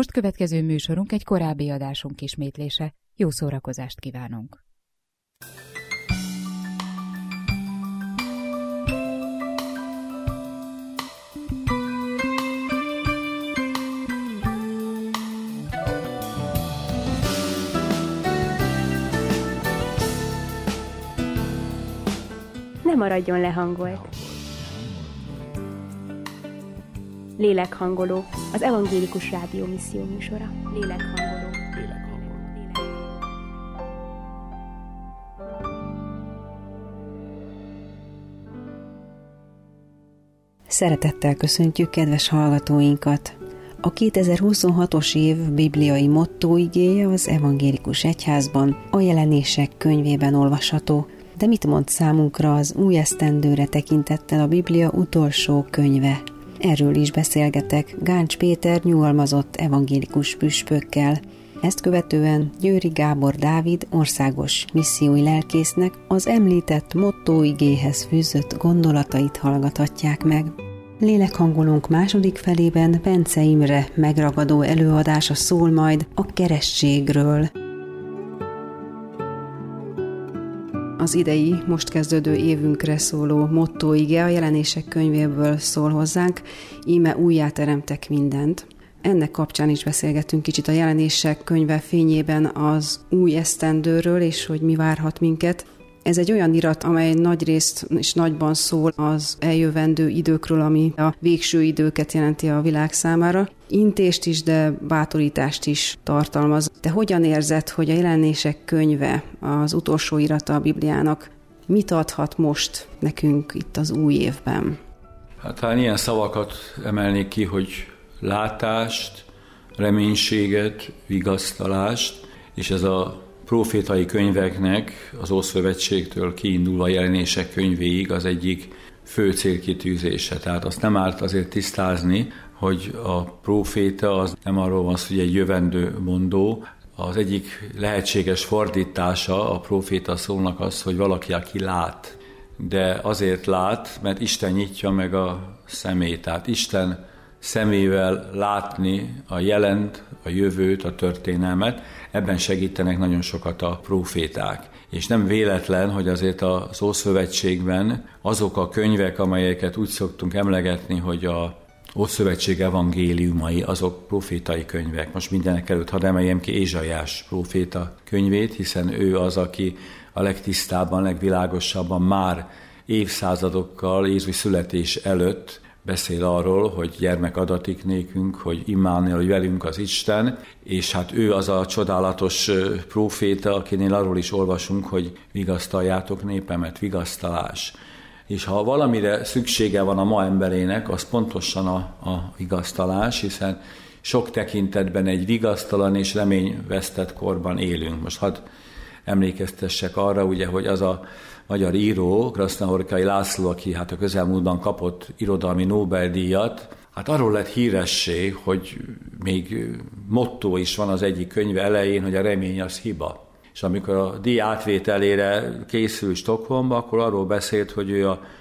most következő műsorunk egy korábbi adásunk ismétlése. Jó szórakozást kívánunk! Ne maradjon lehangolt! Lélekhangoló, az Evangélikus Rádió misszió műsora. Lélekhangoló. Szeretettel köszöntjük kedves hallgatóinkat! A 2026-os év bibliai mottóigéje az Evangélikus Egyházban, a Jelenések könyvében olvasható. De mit mond számunkra az új esztendőre tekintettel a Biblia utolsó könyve? Erről is beszélgetek Gáncs Péter nyugalmazott evangélikus püspökkel. Ezt követően Győri Gábor Dávid országos missziói lelkésznek az említett mottóigéhez fűzött gondolatait hallgathatják meg. Lélekhangolónk második felében Bence Imre megragadó előadása szól majd a keresztségről. Az idei, most kezdődő évünkre szóló mottóige a Jelenések könyvéből szól hozzánk, íme újjáteremtek mindent. Ennek kapcsán is beszélgetünk kicsit a Jelenések könyve fényében az új esztendőről, és hogy mi várhat minket. Ez egy olyan irat, amely nagyrészt és nagyban szól az eljövendő időkről, ami a végső időket jelenti a világ számára. Intést is, de bátorítást is tartalmaz. De hogyan érzed, hogy a Jelenések könyve, az utolsó irata a Bibliának mit adhat most nekünk itt az új évben? Hát talán ilyen szavakat emelnék ki, hogy látást, reménységet, vigasztalást, és ez a profétai könyveknek az Ószövetségtől kiindulva a Jelenések könyvéig az egyik fő célkitűzése. Tehát azt nem árt azért tisztázni, hogy a próféta az nem arról van szó, hogy egy jövendő mondó. Az egyik lehetséges fordítása a próféta szónak az, hogy valaki, aki lát. De azért lát, mert Isten nyitja meg a szemét. Tehát Isten szemével látni a jelent, a jövőt, a történelmet, ebben segítenek nagyon sokat a próféták. És nem véletlen, hogy azért az Ószövetségben azok a könyvek, amelyeket úgy szoktunk emlegetni, hogy a Ószövetség evangéliumai, azok profétai könyvek. Most mindenek előtt hadd emeljem ki Ézsaiás próféta könyvét, hiszen ő az, aki a legtisztábban, legvilágosabban már évszázadokkal Jézus születés előtt beszél arról, hogy gyermek adatik nékünk, hogy Immanuel, hogy velünk az Isten, és hát ő az a csodálatos próféta, akinél arról is olvasunk, hogy vigasztaljátok népemet, vigasztalás. És ha valamire szüksége van a ma emberének, az pontosan a vigasztalás, hiszen sok tekintetben egy vigasztalan és reményvesztett korban élünk. Most hadd emlékeztessek arra, ugye, hogy az a magyar író, Krasznahorkai László, aki hát a közelmúltban kapott irodalmi Nobel-díjat, hát arról lett híressé, hogy még motto is van az egyik könyve elején, hogy a remény az hiba. És amikor a díj átvételére készül Stockholmba, akkor arról beszélt, hogy ő a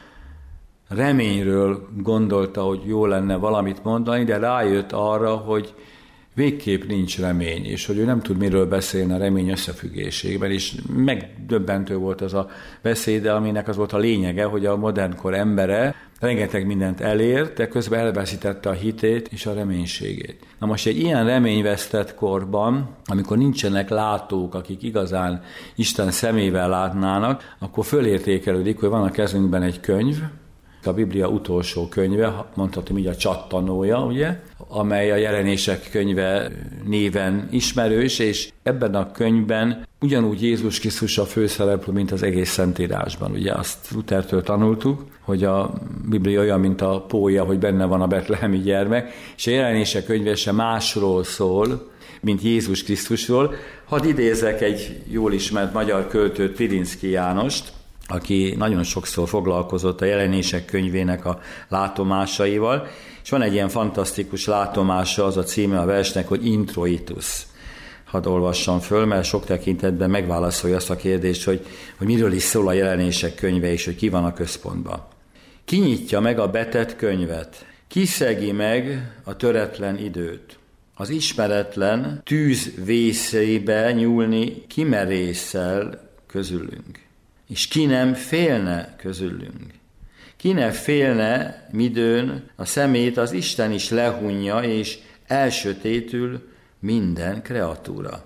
reményről gondolta, hogy jó lenne valamit mondani, de rájött arra, hogy végképp nincs remény, és hogy ő nem tud miről beszélni a remény összefüggésében, és megdöbbentő volt az a beszéde, aminek az volt a lényege, hogy a modernkor embere rengeteg mindent elért, de közben elveszítette a hitét és a reménységét. Na most egy ilyen reményvesztett korban, amikor nincsenek látók, akik igazán Isten szemével látnának, akkor fölértékelődik, hogy van a kezünkben egy könyv, a Biblia utolsó könyve, mondhatom így a csattanója, ugye, amely a Jelenések könyve néven ismerős, és ebben a könyvben ugyanúgy Jézus Krisztus a főszereplő, mint az egész Szentírásban. Ugye azt Luthertől tanultuk, hogy a Biblia olyan, mint a pólya, hogy benne van a betlehemi gyermek, és a Jelenések könyve sem másról szól, mint Jézus Krisztusról. Hadd idézek egy jól ismert magyar költőt, Pilinszky Jánost, aki nagyon sokszor foglalkozott a Jelenések könyvének a látomásaival, és van egy ilyen fantasztikus látomása, az a címe a versnek, hogy Introitus. Hadd olvassam föl, mert sok tekintetben megválaszolja azt a kérdést, hogy miről is szól a Jelenések könyve, és hogy ki van a központban. Ki nyitja meg a betett könyvet? Ki szegi meg a töretlen időt? az ismeretlen tűz vészébe nyúlni kimerészel közülünk. És ki nem félne közülünk? Ki ne félne, midőn a szemét az Isten is lehunja, és elsötétül minden kreatúra.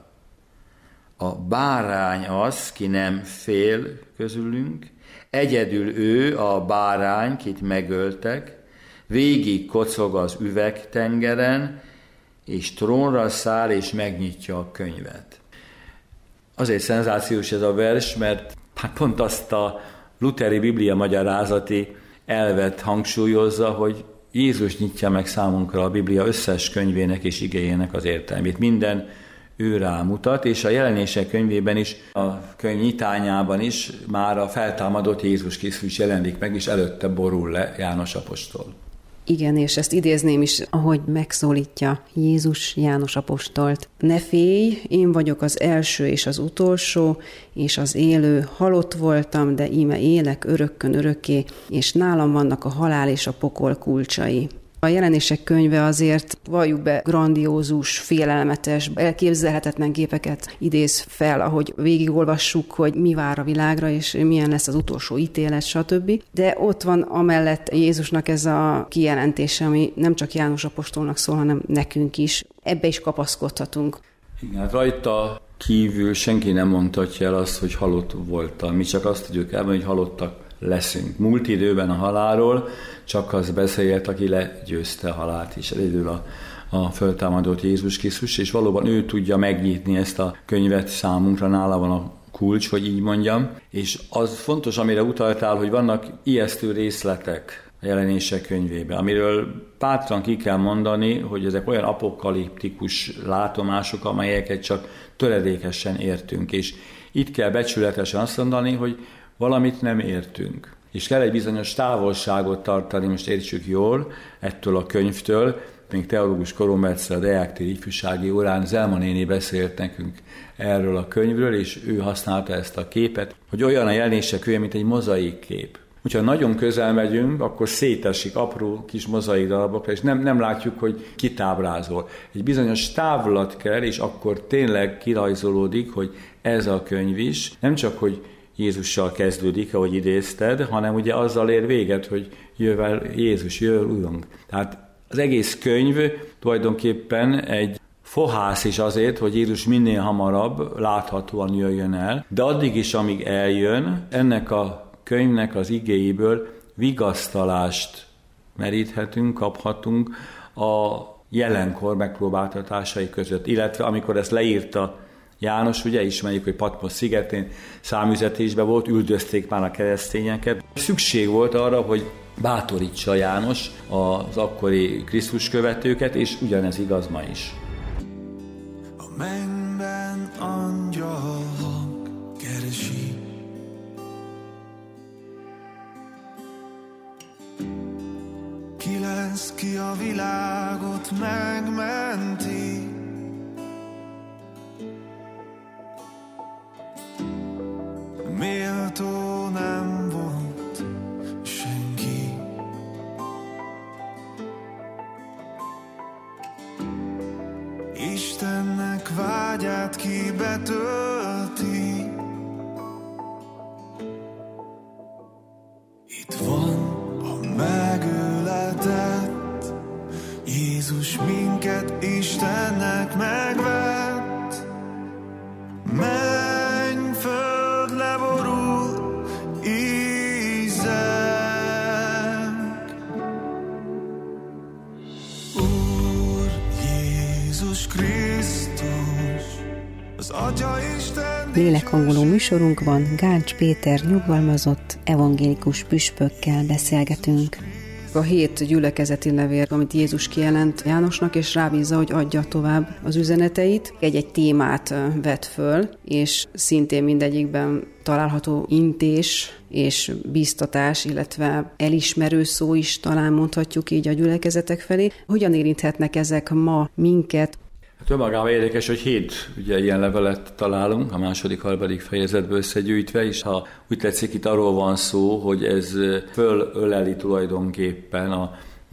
A bárány az, ki nem fél közülünk, egyedül ő a bárány, kit megöltek, végig kocog az üvegtengeren, és trónra száll, és megnyitja a könyvet. Azért szenzációs ez a vers, mert pont azt a lutheri biblia magyarázati elvet hangsúlyozza, hogy Jézus nyitja meg számunkra a Biblia összes könyvének és igéjének az értelmét. Minden ő rámutat, és a Jelenések könyvében is, a könyv nyitányában is már a feltámadott Jézus Krisztus jelenik meg, és előtte borul le János apostol. Igen, és ezt idézném is, ahogy megszólítja Jézus János apostolt. Ne félj, én vagyok az első és az utolsó, és az élő. Halott voltam, de íme élek örökkön örökké, és nálam vannak a halál és a pokol kulcsai. A Jelenések könyve azért, valljuk be, grandiózus, félelmetes, elképzelhetetlen képeket idéz fel, ahogy végigolvassuk, hogy mi vár a világra, és milyen lesz az utolsó ítélet, stb. De ott van amellett Jézusnak ez a kijelentése, ami nem csak János apostolnak szól, hanem nekünk is. Ebbe is kapaszkodhatunk. Igen, rajta kívül senki nem mondhatja el azt, hogy halott voltam. Mi csak azt tudjuk elmondani, hogy halottak leszünk. Múlt időben a halálról csak az beszélt, aki legyőzte a halált, és egyedül a föltámadott Jézus Krisztus, és valóban ő tudja megnyitni ezt a könyvet számunkra, nála van a kulcs, hogy így mondjam. És az fontos, amire utaltál, hogy vannak ijesztő részletek a Jelenések könyvében, amiről bátran ki kell mondani, hogy ezek olyan apokaliptikus látomások, amelyeket csak töredékesen értünk, és itt kell becsületesen azt mondani, hogy valamit nem értünk. És kell egy bizonyos távolságot tartani, most értsük jól, ettől a könyvtől. Még teológus koromban egyszer a deáktéri ifjúsági órán Zelma néni beszélt nekünk erről a könyvről, és ő használta ezt a képet, hogy olyan a Jelenések könyve, mint egy mozaik kép. Hogyha nagyon közel megyünk, akkor szétesik apró kis mozaik darabokra, és nem látjuk, hogy kit ábrázol. Egy bizonyos távlat kell, és akkor tényleg kirajzolódik, hogy ez a könyv is, nem csak, hogy Jézussal kezdődik, ahogy idézted, hanem ugye azzal ér véget, hogy jövel Jézus, jövel Urunk. Tehát az egész könyv tulajdonképpen egy fohász is azért, hogy Jézus minél hamarabb láthatóan jöjjön el, de addig is, amíg eljön, ennek a könyvnek az igéiből vigasztalást meríthetünk, kaphatunk a jelenkor megpróbáltatásai között. Illetve amikor ezt leírta János, ugye ismerjük, hogy Patmos szigetén számüzetésben volt, üldözték már a keresztényeket. Szükség volt arra, hogy bátorítsa János az akkori Krisztus követőket, és ugyanez igaz ma is. A mennyben angyal hang keresi, ki lesz, ki a világot megmenti. Méltó nem volt senki. Istennek vágyát ki betölti. Itt van a megöletett Jézus, minket Istennek megvett. Menj föld, leborul ízek. Úr Jézus Krisztus, az Atya Isten. Lélekhangoló műsorunkban Gáncs Péter nyugalmazott evangélikus püspökkel beszélgetünk. A 7 gyülekezeti levél, amit Jézus kijelent Jánosnak, és rábízza, hogy adja tovább az üzeneteit. Egy témát vet föl, és szintén mindegyikben található intés és bíztatás, illetve elismerő szó is talán mondhatjuk így a gyülekezetek felé. Hogyan érinthetnek ezek ma minket? Hát önmagában érdekes, hogy 7 ilyen levelet találunk, a második-harmadik fejezetből összegyűjtve, és ha úgy tetszik, itt arról van szó, hogy ez fölöleli tulajdonképpen a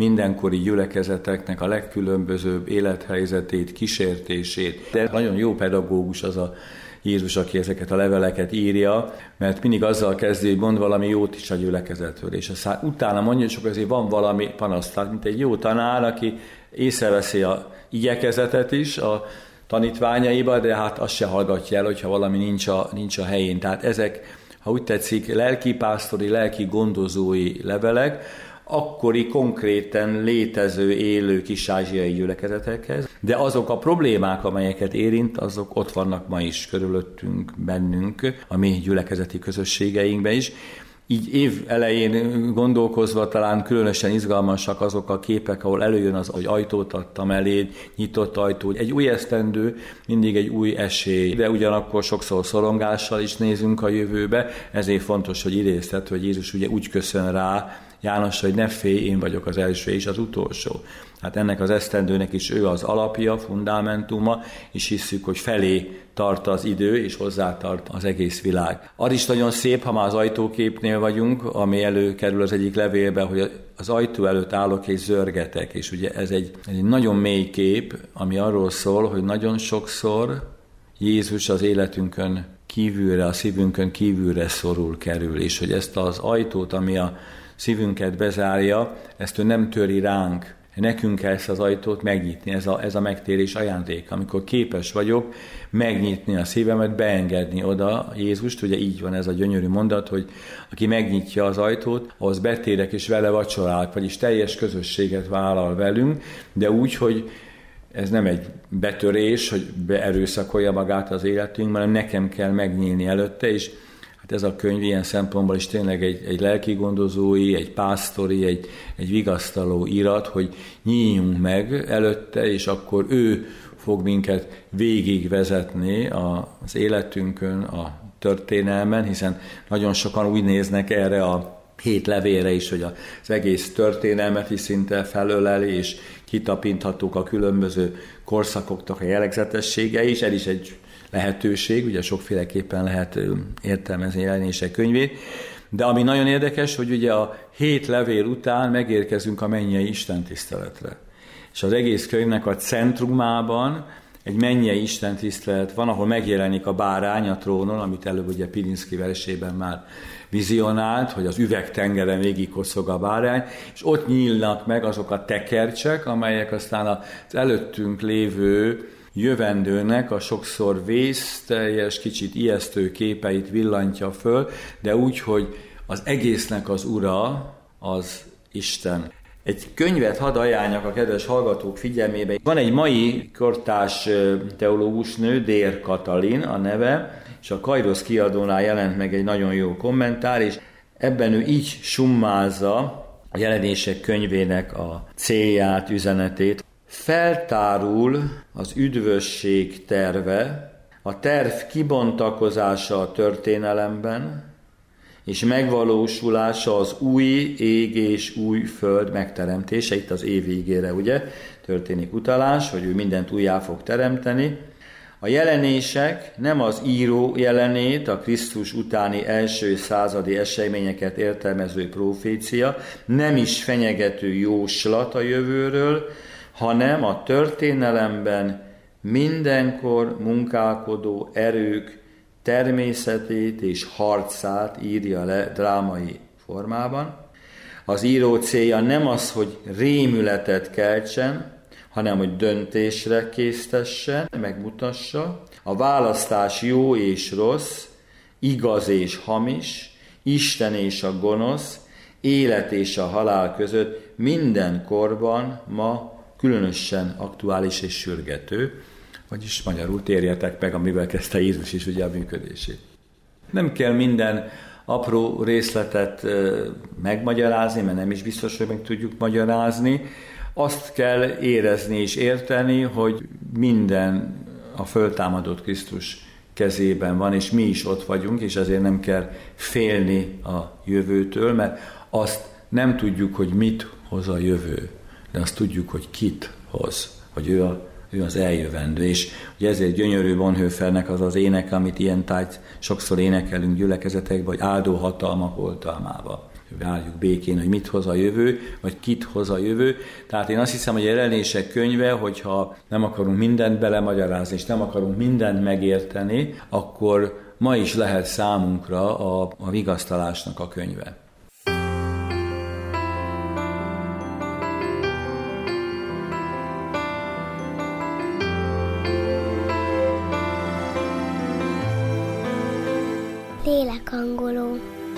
mindenkori gyülekezeteknek a legkülönbözőbb élethelyzetét, kísértését. De nagyon jó pedagógus az a Jézus, aki ezeket a leveleket írja, mert mindig azzal kezdi, hogy mond valami jót is a gyülekezetről, és aztán utána mondja, hogy azért van valami panasz, tehát mint egy jó tanár, aki észreveszi a igyekezetet is a tanítványaiba, de hát azt se hallgatja el, hogyha valami nincs a helyén. Tehát ezek, ha úgy tetszik, lelkipásztori, lelki gondozói levelek, akkori konkrétan létező, élő kis-ázsiai gyülekezetekhez, de azok a problémák, amelyeket érint, azok ott vannak ma is körülöttünk, bennünk, a mi gyülekezeti közösségeinkben is. Így év elején gondolkozva talán különösen izgalmasak azok a képek, ahol előjön az, hogy ajtót adtam eléd, nyitott ajtó. Egy új esztendő, mindig egy új esély, de ugyanakkor sokszor szorongással is nézünk a jövőbe, ezért fontos, hogy idézted, hogy Jézus ugye úgy köszön rá Jánosra, hogy ne félj, én vagyok az első és az utolsó. Hát ennek az esztendőnek is ő az alapja, fundamentuma, és hisszük, hogy felé tart az idő, és hozzátart az egész világ. Az is nagyon szép, ha már az ajtóképnél vagyunk, ami előkerül az egyik levélbe, hogy az ajtó előtt állok és zörgetek, és ugye ez egy nagyon mély kép, ami arról szól, hogy nagyon sokszor Jézus az életünkön kívülre, a szívünkön kívülre szorul kerül, és hogy ezt az ajtót, ami a szívünket bezárja, ezt ő nem töri ránk. Nekünk kell ezt az ajtót megnyitni, ez a megtérés ajándék, amikor képes vagyok megnyitni a szívemet, beengedni oda Jézust, ugye így van ez a gyönyörű mondat, hogy aki megnyitja az ajtót, ahhoz betérek és vele vacsorálok, vagyis teljes közösséget vállal velünk, de úgy, hogy ez nem egy betörés, hogy beerőszakolja magát az életünkben, hanem nekem kell megnyílni előtte, és hát ez a könyv ilyen szempontból is tényleg egy lelkigondozói, egy pásztori, egy vigasztaló irat, hogy nyíljunk meg előtte, és akkor ő fog minket végigvezetni az életünkön, a történelmen, hiszen nagyon sokan úgy néznek erre a 7 levélre is, hogy az egész történelmet is szinte felöleli, és kitapinthatók a különböző korszakoknak a jellegzetességei is, ez is egy lehetőség, ugye sokféleképpen lehet értelmezni Jelenések könyvét, de ami nagyon érdekes, hogy ugye a 7 levél után megérkezünk a mennyei istentiszteletre. És az egész könyvnek a centrumában egy mennyei istentisztelet van, ahol megjelenik a bárány a trónon, amit előbb ugye Pilinszky versében már vizionált, hogy az üvegtengeren végigkoszog a bárány, és ott nyílnak meg azok a tekercsek, amelyek aztán az előttünk lévő jövendőnek a sokszor vészteljes, kicsit ijesztő képeit villantja föl, de úgy, hogy az egésznek az ura az Isten. Egy könyvet hadd ajánljak a kedves hallgatók figyelmébe. Van egy mai kortárs teológusnő, Dér Katalin a neve, és a Kairosz kiadónál jelent meg egy nagyon jó kommentár, és ebben ő így summázza a Jelenések könyvének a célját, üzenetét. Feltárul az üdvösség terve, a terv kibontakozása a történelemben, és megvalósulása az új ég és új föld megteremtése. Itt az év ígére, ugye, történik utalás, hogy ő mindent újjá fog teremteni. A jelenések nem az író jelenét, a Krisztus utáni első századi eseményeket értelmező profécia, nem is fenyegető jóslat a jövőről, hanem a történelemben mindenkor munkálkodó erők természetét és harcát írja le drámai formában. Az író célja nem az, hogy rémületet keltsen, hanem hogy döntésre késztessen, megmutassa. A választás jó és rossz, igaz és hamis, Isten és a gonosz, élet és a halál között minden korban ma különösen aktuális és sürgető, vagyis magyarul térjetek meg, amivel kezdte Jézus is ugye a működését. Nem kell minden apró részletet megmagyarázni, mert nem is biztos, hogy meg tudjuk magyarázni. Azt kell érezni és érteni, hogy minden a föltámadott Krisztus kezében van, és mi is ott vagyunk, és ezért nem kell félni a jövőtől, mert azt nem tudjuk, hogy mit hoz a jövő, de azt tudjuk, hogy kit hoz, hogy ő az eljövendő. És ugye ezért gyönyörű Bonhoeffernek az az ének, amit ilyen tájt sokszor énekelünk gyülekezetekben, hogy áldó hatalmak oltalmába. várjuk békén, hogy mit hoz a jövő, vagy kit hoz a jövő. Tehát én azt hiszem, hogy a Jelenések könyve, hogyha nem akarunk mindent belemagyarázni, és nem akarunk mindent megérteni, akkor ma is lehet számunkra a vigasztalásnak a könyve. Lélekhangoló.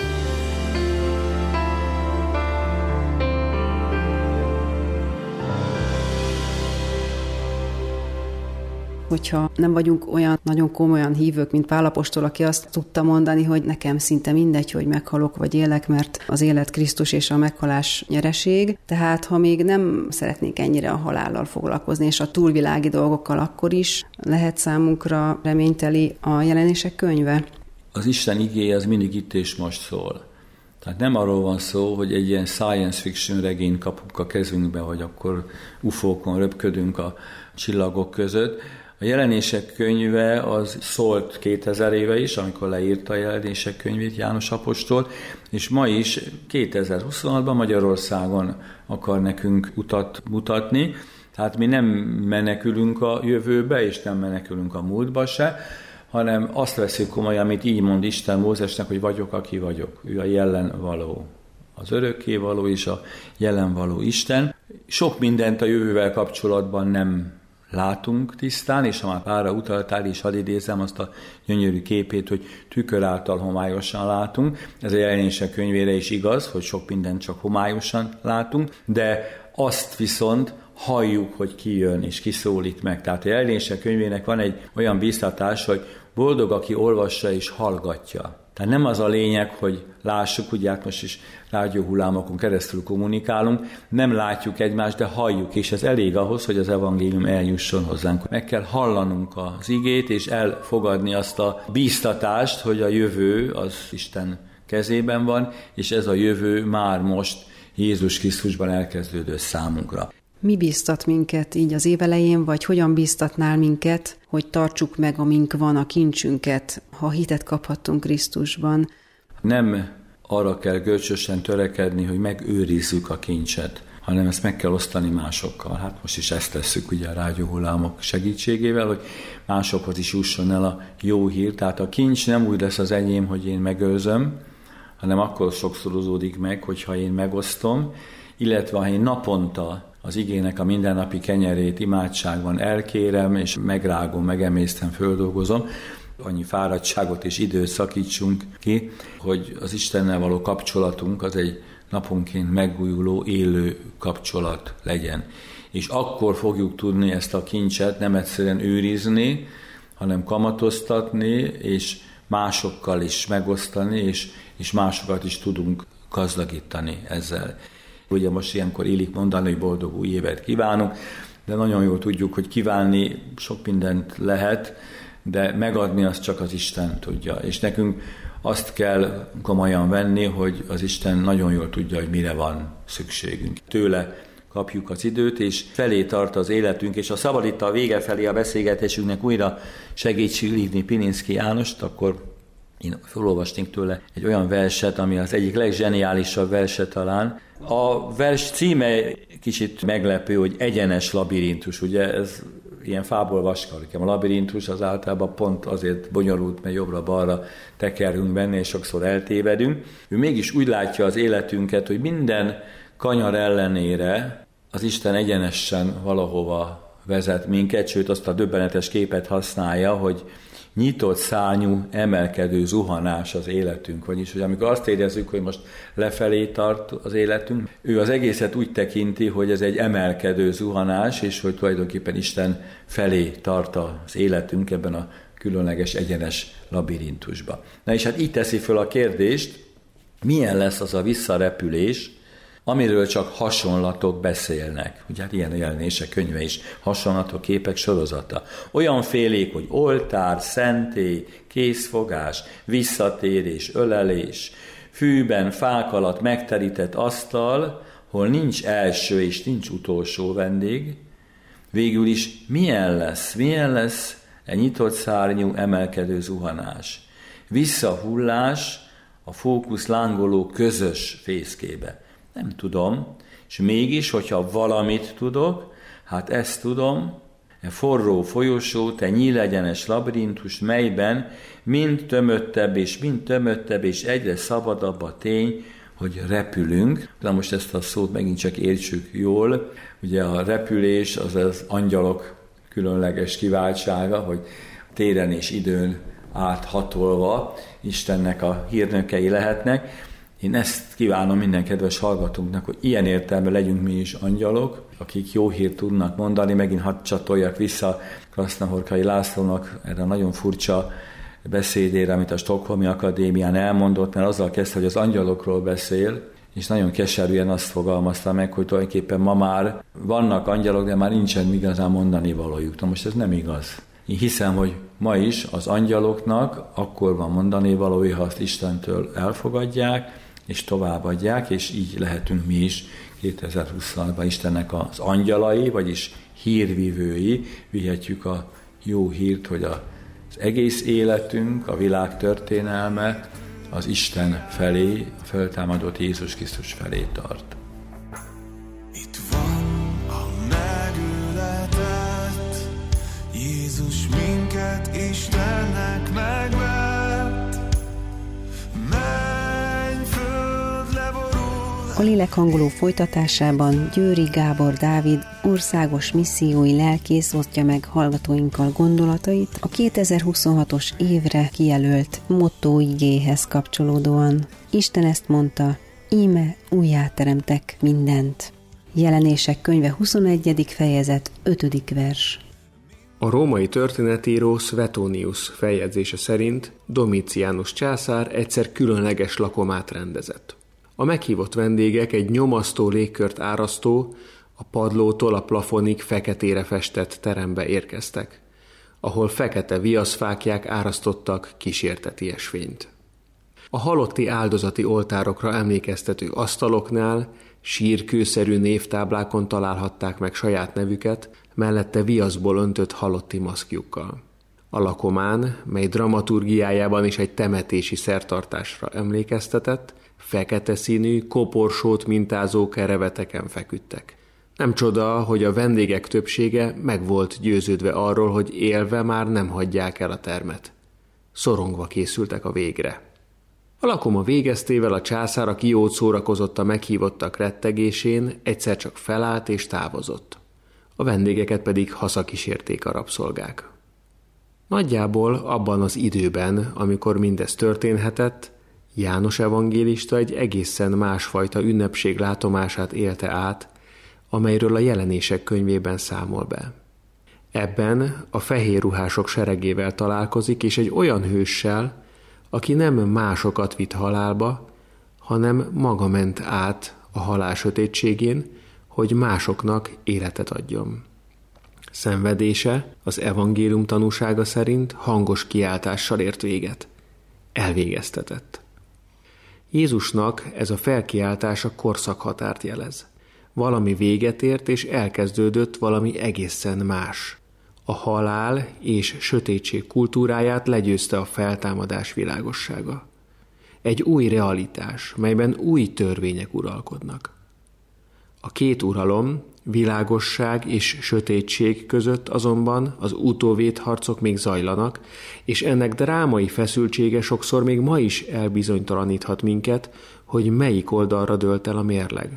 Hogyha nem vagyunk olyan nagyon komolyan hívők, mint Pál apostol, aki azt tudta mondani, hogy nekem szinte mindegy, hogy meghalok vagy élek, mert az élet Krisztus és a meghalás nyereség. Tehát ha még nem szeretnénk ennyire a halállal foglalkozni, és a túlvilági dolgokkal, akkor is lehet számunkra reményteli a Jelenések könyve. Az Isten igéje az mindig itt és most szól. Tehát nem arról van szó, hogy egy ilyen science fiction regényt kapunk a kezünkbe, hogy akkor ufókon röpködünk a csillagok között. A Jelenések könyve az szólt 2000 éve is, amikor leírta a Jelenések könyvét János apostol, és ma is 2026-ban Magyarországon akar nekünk utat mutatni. Tehát mi nem menekülünk a jövőbe, és nem menekülünk a múltba se, hanem azt veszük komolyan, amit így mond Isten Mózesnek, hogy vagyok, aki vagyok. Ő a jelen való, az örökké való és a jelen való Isten. Sok mindent a jövővel kapcsolatban nem látunk tisztán, és ha már Pálra utaltál, és hadd idézem azt a gyönyörű képét, hogy tükör által homályosan látunk. Ez a Jelenések könyvére is igaz, hogy sok mindent csak homályosan látunk, de azt viszont halljuk, hogy ki jön és ki szólít meg. Tehát a Jelenések könyvének van egy olyan bíztatás, hogy boldog, aki olvassa és hallgatja. Tehát nem az a lényeg, hogy lássuk, ugye hát most is rádióhullámokon keresztül kommunikálunk, nem látjuk egymást, de halljuk, és ez elég ahhoz, hogy az evangélium eljusson hozzánk. Meg kell hallanunk az igét, és elfogadni azt a bíztatást, hogy a jövő az Isten kezében van, és ez a jövő már most Jézus Krisztusban elkezdődő számunkra. Mi bíztat minket így az évelején, vagy hogyan bíztatnál minket, hogy tartsuk meg, amink van, a kincsünket, ha hitet kaphattunk Krisztusban? Nem arra kell görcsösen törekedni, hogy megőrizzük a kincset, hanem ezt meg kell osztani másokkal. Hát most is ezt tesszük ugye a rádióhullámok segítségével, hogy másokhoz is jusson el a jó hír. Tehát a kincs nem úgy lesz az enyém, hogy én megőrzöm, hanem akkor sokszorozódik meg, hogyha én megosztom, illetve ha én naponta az igének a mindennapi kenyerét imádságban elkérem, és megrágom, megemésztem, földolgozom, annyi fáradtságot és időt szakítsunk ki, hogy az Istennel való kapcsolatunk az egy naponként megújuló, élő kapcsolat legyen. És akkor fogjuk tudni ezt a kincset nem egyszerűen őrizni, hanem kamatoztatni, és másokkal is megosztani, és másokat is tudunk gazdagítani ezzel. Ugye most ilyenkor illik mondani, hogy boldog új évet kívánunk, de nagyon jól tudjuk, hogy kívánni sok mindent lehet, de megadni azt csak az Isten tudja. És nekünk azt kell komolyan venni, hogy az Isten nagyon jól tudja, hogy mire van szükségünk. Tőle kapjuk az időt, és felé tart az életünk, és ha szabad itt a vége felé a beszélgetésünknek újra segítségülni Pilinszky Jánost, akkor én felolvasnék tőle egy olyan verset, ami az egyik legzseniálisabb verse talán. A vers címe kicsit meglepő, hogy egyenes labirintus. Ugye ez ilyen fából vaskalikem. A labirintus az általában pont azért bonyolult, mert jobbra-balra tekerünk benne, és sokszor eltévedünk. Ő mégis úgy látja az életünket, hogy minden kanyar ellenére az Isten egyenesen valahova vezet minket, sőt azt a döbbenetes képet használja, hogy nyitott szárnyú, emelkedő zuhanás az életünk. Vagyis, hogy amikor azt érezzük, hogy most lefelé tart az életünk, ő az egészet úgy tekinti, hogy ez egy emelkedő zuhanás, és hogy tulajdonképpen Isten felé tart az életünk ebben a különleges, egyenes labirintusba. Na és hát így teszi föl a kérdést, milyen lesz az a visszarepülés, amiről csak hasonlatok beszélnek. Ugye hát ilyen a Jelenések könyve is, hasonlatok, képek sorozata. Olyan félék, hogy oltár, szentély, készfogás, visszatérés, ölelés, fűben, fák alatt megterített asztal, hol nincs első és nincs utolsó vendég. Végül is milyen lesz egy nyitott szárnyú, emelkedő zuhanás? Visszahullás a fókusz lángoló közös fészkébe? Nem tudom, és mégis, hogyha valamit tudok, hát ezt tudom, e forró folyosó, te nyílegyenes labirintus, melyben mind tömöttebb és egyre szabadabb a tény, hogy repülünk. Na most ezt a szót megint csak értsük jól. Ugye a repülés az angyalok különleges kiváltsága, hogy téren és időn áthatolva Istennek a hírnökei lehetnek. Én ezt kívánom minden kedves hallgatónknak, hogy ilyen értelemben legyünk mi is angyalok, akik jó hírt tudnak mondani. Megint hadd csatoljak vissza Krasznahorkai Lászlónak erre a nagyon furcsa beszédére, amit a Stockholmi Akadémián elmondott, mert azzal kezdte, hogy az angyalokról beszél, és nagyon keserűen azt fogalmazta meg, hogy tulajdonképpen ma már vannak angyalok, de már nincsen igazán mondani valójuk. Na most ez nem igaz. Én hiszem, hogy ma is az angyaloknak akkor van mondani valója, ha azt Istentől elfogadják, és továbbadják, és így lehetünk mi is 2020-ban Istennek az angyalai, vagyis hírvivői, vihetjük a jó hírt, hogy az egész életünk, a világ történelme az Isten felé, a föltámadott Jézus Krisztus felé tart. Itt van a megületett Jézus, minket Istennek megvett. Menj, föld leborul. A lélekhangoló folytatásában Győri Gábor Dávid országos missziói lelkész osztja meg hallgatóinkkal gondolatait a 2026-os évre kijelölt mottóigéhez kapcsolódóan. Isten ezt mondta, íme újjáteremtek mindent. Jelenések könyve 21. fejezet 5. vers. A római történetíró Suetonius feljegyzése szerint Domitianus császár egyszer különleges lakomát rendezett. A meghívott vendégek egy nyomasztó légkört árasztó, a padlótól a plafonig feketére festett terembe érkeztek, ahol fekete viaszfáklyák árasztottak kísérteties fényt. A halotti áldozati oltárokra emlékeztető asztaloknál sírkőszerű névtáblákon találhatták meg saját nevüket, mellette viaszból öntött halotti maszkjukkal. A lakomán, mely dramaturgiájában is egy temetési szertartásra emlékeztetett, fekete színű, koporsót mintázó kereveteken feküdtek. Nem csoda, hogy a vendégek többsége meg volt győződve arról, hogy élve már nem hagyják el a termet. Szorongva készültek a végre. A lakoma végeztével a császár, aki jót szórakozott a meghívottak rettegésén, egyszer csak felállt és távozott. A vendégeket pedig hazakísérték a rabszolgák. Nagyjából abban az időben, amikor mindez történhetett, János evangélista egy egészen másfajta ünnepség látomását élte át, amelyről a Jelenések könyvében számol be. Ebben a fehér ruhások seregével találkozik, és egy olyan hőssel, aki nem másokat vitt halálba, hanem maga ment át a halál sötétségén, hogy másoknak életet adjon. Szenvedése az evangélium tanúsága szerint hangos kiáltással ért véget. Elvégeztetett. Jézusnak ez a felkiáltása korszakhatárt jelez. Valami véget ért, és elkezdődött valami egészen más. A halál és sötétség kultúráját legyőzte a feltámadás világossága. Egy új realitás, melyben új törvények uralkodnak. A két uralom, világosság és sötétség között azonban az utóvédharcok még zajlanak, és ennek drámai feszültsége sokszor még ma is elbizonytalaníthat minket, hogy melyik oldalra dőlt el a mérleg.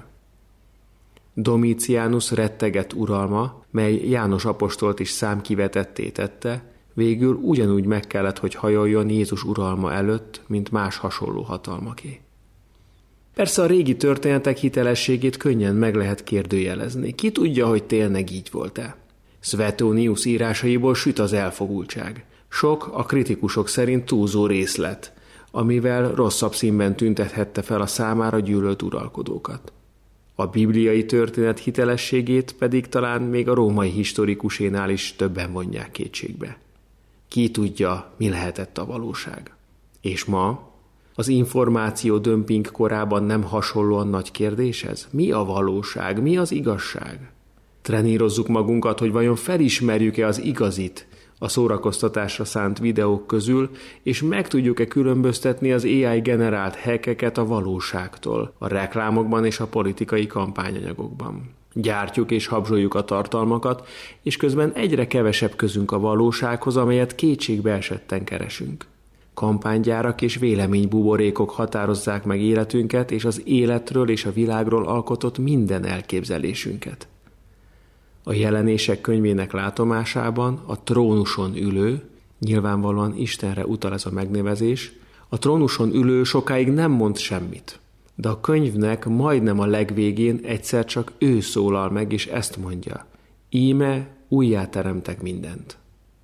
Domitianus rettegett uralma, mely János apostolt is számkivetetté tette, végül ugyanúgy meg kellett, hogy hajoljon Jézus uralma előtt, mint más hasonló hatalmaké. Persze a régi történetek hitelességét könnyen meg lehet kérdőjelezni. Ki tudja, hogy tényleg így volt-e? Suetonius írásaiból süt az elfogultság. Sok a kritikusok szerint túlzó részlet, amivel rosszabb színben tüntethette fel a számára gyűlölt uralkodókat. A bibliai történet hitelességét pedig talán még a római historikusénál is többen vonják kétségbe. Ki tudja, mi lehetett a valóság? És ma, az információ dömping korában nem hasonlóan nagy kérdéshez? Mi a valóság? Mi az igazság? Trenírozzuk magunkat, hogy vajon felismerjük-e az igazit, a szórakoztatásra szánt videók közül, és meg tudjuk-e különböztetni az AI generált hackeket a valóságtól, a reklámokban és a politikai kampányanyagokban. Gyártjuk és habzsoljuk a tartalmakat, és közben egyre kevesebb közünk a valósághoz, amelyet kétségbe esetten keresünk. Kampánygyárak és véleménybuborékok határozzák meg életünket és az életről és a világról alkotott minden elképzelésünket. A Jelenések könyvének látomásában a trónuson ülő, nyilvánvalóan Istenre utal ez a megnevezés, a trónuson ülő sokáig nem mond semmit, de a könyvnek majdnem a legvégén egyszer csak ő szólal meg, és ezt mondja: íme újjáteremtek mindent.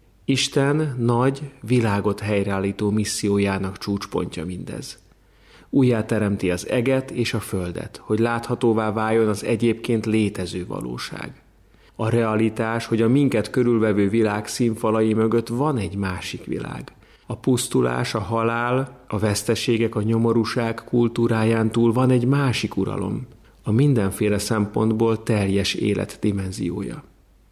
Isten nagy, világot helyreállító missziójának csúcspontja mindez. Újjáteremti az eget és a földet, hogy láthatóvá váljon az egyébként létező valóság. A realitás, hogy a minket körülvevő világ színfalai mögött van egy másik világ. A pusztulás, a halál, a veszteségek, a nyomorúság kultúráján túl van egy másik uralom, a mindenféle szempontból teljes élet dimenziója.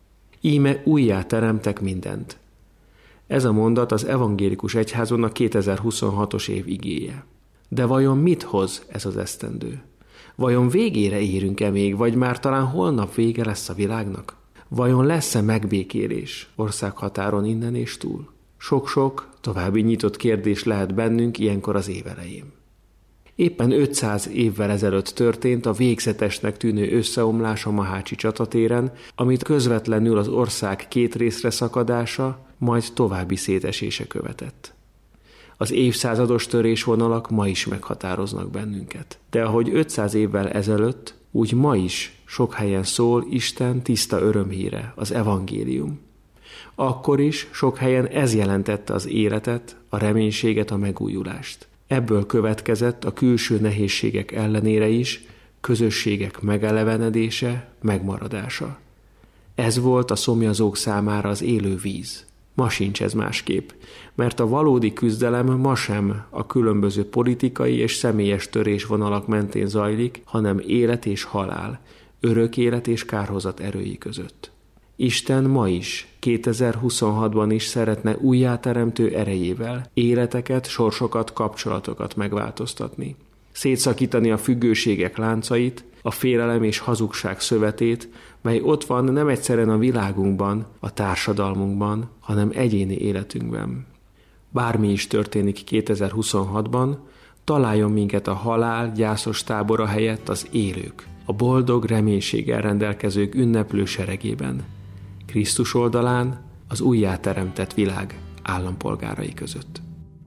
Íme újjáteremtek mindent. Ez a mondat az evangélikus egyházon a 2026-os év igéje. De vajon mit hoz ez az esztendő? Vajon végére érünk-e még, vagy már talán holnap vége lesz a világnak? Vajon lesz-e megbékélés országhatáron innen és túl? Sok-sok további nyitott kérdés lehet bennünk ilyenkor az év elején. Éppen 500 évvel ezelőtt történt a végzetesnek tűnő összeomlás a Mahácsi csatatéren, amit közvetlenül az ország két részre szakadása, majd további szétesése követett. Az évszázados törésvonalak ma is meghatároznak bennünket. De ahogy 500 évvel ezelőtt, úgy ma is sok helyen szól Isten tiszta örömhíre, az evangélium. Akkor is sok helyen ez jelentette az életet, a reménységet, a megújulást. Ebből következett a külső nehézségek ellenére is közösségek megelevenedése, megmaradása. Ez volt a szomjazók számára az élő víz. Ma sincs ez másképp, mert a valódi küzdelem ma sem a különböző politikai és személyes törésvonalak mentén zajlik, hanem élet és halál, örök élet és kárhozat erői között. Isten ma is, 2026-ban is szeretne újjáteremtő erejével életeket, sorsokat, kapcsolatokat megváltoztatni. Szétszakítani a függőségek láncait, a félelem és hazugság szövetét, mely ott van nem egyszerűen a világunkban, a társadalmunkban, hanem egyéni életünkben. Bármi is történik 2026-ban, találjon minket a halál gyászos tábora helyett az élők, a boldog reménységgel rendelkezők ünneplő seregében, Krisztus oldalán, az újjáteremtett világ állampolgárai között.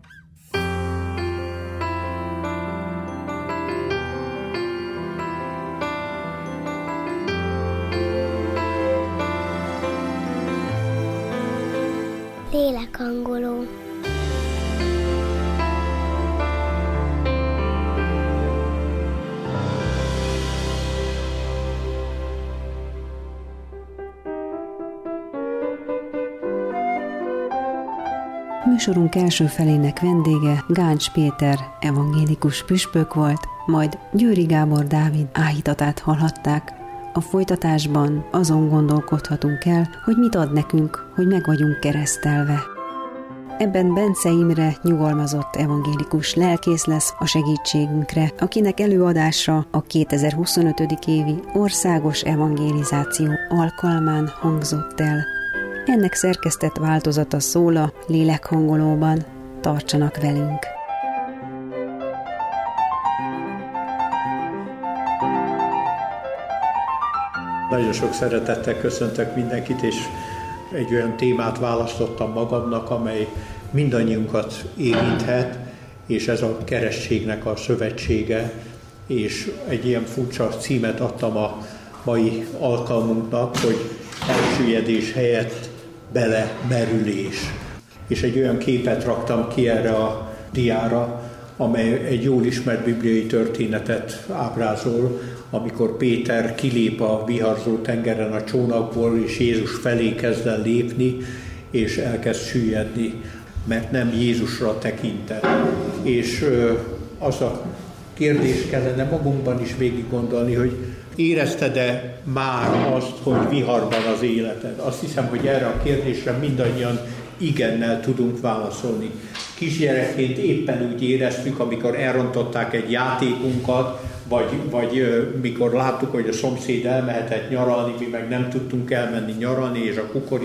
Lélekhangoló. Műsorunk első felének vendége Gáncs Péter evangélikus püspök volt, majd Győri Gábor Dávid áhítatát hallhatták. A folytatásban azon gondolkodhatunk el, hogy mit ad nekünk, hogy meg vagyunk keresztelve. Ebben Bence Imre nyugalmazott evangélikus lelkész lesz a segítségünkre, akinek előadása a 2025. évi országos evangélizáció alkalmán hangzott el. Ennek szerkesztett változata szól a Lélekhangolóban. Tartsanak velünk! Nagyon sok szeretettel köszöntök mindenkit, és egy olyan témát választottam magamnak, amely mindannyiunkat érinthet, és ez a keresztségnek a szövetsége, és egy ilyen furcsa címet adtam a mai alkalmunknak, hogy elsüllyedés helyett belemerülés. És egy olyan képet raktam ki erre a diára, amely egy jól ismert bibliai történetet ábrázol, amikor Péter kilép a viharzó tengeren a csónakból, és Jézus felé kezd el lépni, és elkezd süllyedni, mert nem Jézusra tekintett. És az a kérdés kellene magunkban is végig gondolni, hogy érezted-e már azt, hogy viharban az életed? Azt hiszem, hogy erre a kérdésre mindannyian igennel tudunk válaszolni. Kisgyerekként éppen úgy éreztük, amikor elrontották egy játékunkat, vagy mikor láttuk, hogy a szomszéd elmehetett nyaralni, mi meg nem tudtunk elmenni nyaralni, és a